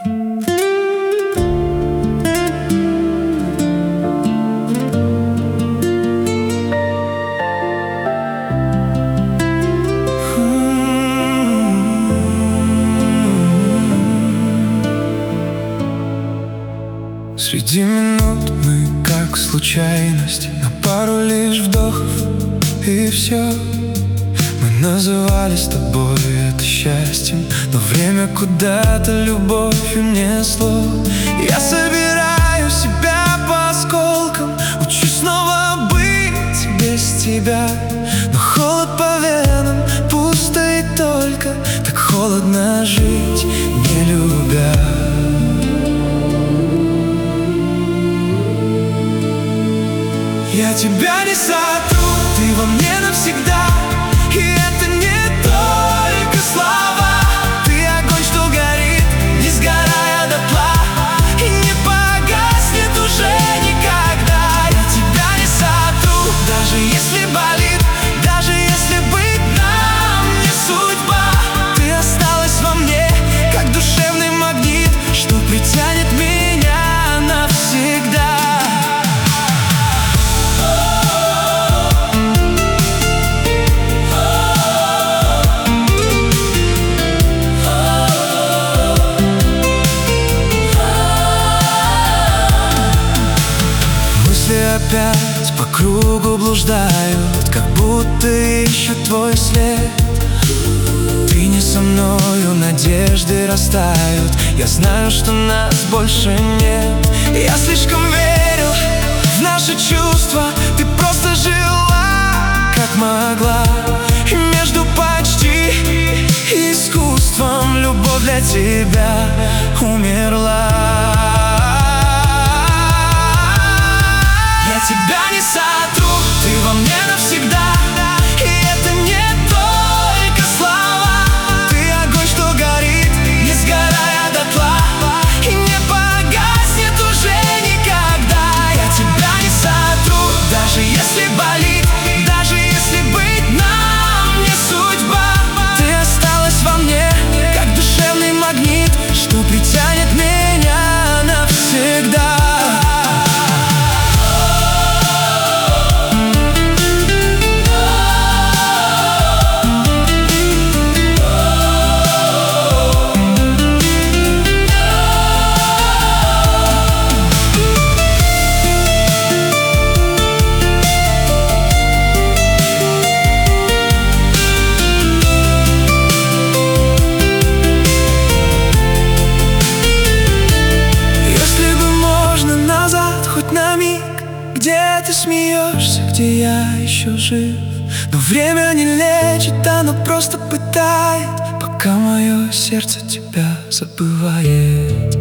Среди минут мы как случайность, на пару лишь вдохов и все. Мы называли с тобой это счастьем, но время куда-то любовью несло. Я собираю себя по осколкам, учусь снова быть без тебя. Но холод по венам, пусто и только, так холодно жить, не любя. Я тебя не сотру, ты во мне навсегда. И это не только слова. Ты огонь, что горит, не сгорая дотла, и не погаснет уже никогда. Я тебя не сотру, даже если болит, даже если быть нам не судьба. Ты осталась во мне, как душевный магнит, что притянет меня навсегда. Опять по кругу блуждают, как будто ищут твой след. Ты не со мною, надежды растают. Я знаю, что нас больше нет. Я слишком верил в наши чувства. Ты просто жила, как могла. И между почти искусством любовь для тебя умерла. Я тебя не сотру, ты во мне навсегда. И это не только слова. Ты огонь, что горит, не сгорая дотла, и не погаснет уже никогда. Я тебя не сотру, даже если болит, даже если быть нам не судьба. Ты осталась во мне, как душевный магнит, что притянет меня навсегда. Где ты смеешься, где я еще жив. Но время не лечит, оно просто пытает, пока мое сердце тебя забывает.